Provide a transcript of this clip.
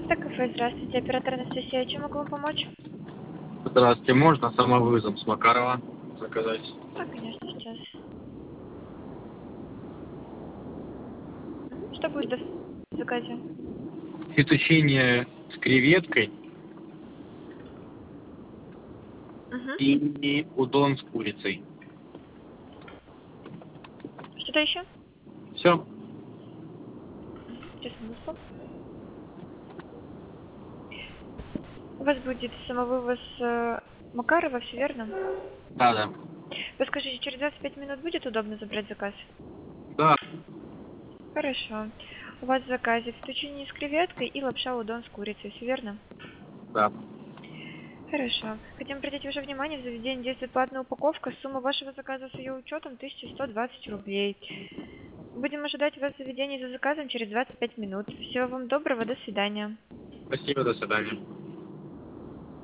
Так, кафе, здравствуйте, оператор Анастасия, чем могу вам помочь? Здравствуйте, можно самовызов с Макарова заказать? Да, конечно, сейчас. Что будет в заказе? Фетучини с креветкой Угу. и удон с курицей. Что-то еще? Все? Сейчас, минутку. У вас будет самовывоз Макарова, все верно? Да, да. Вы скажите, через 25 минут будет удобно забрать заказ? Да, Хорошо. У вас в заказе фетучини с креветкой и лапша удон с курицей, все верно? да. Хорошо. Хотим обратить ваше внимание, в заведении действует платная упаковка. Сумма вашего заказа с ее учетом 1120 рублей. Будем ожидать вас в заведении за заказом через 25 минут. Всего вам доброго, до свидания. Спасибо, до свидания.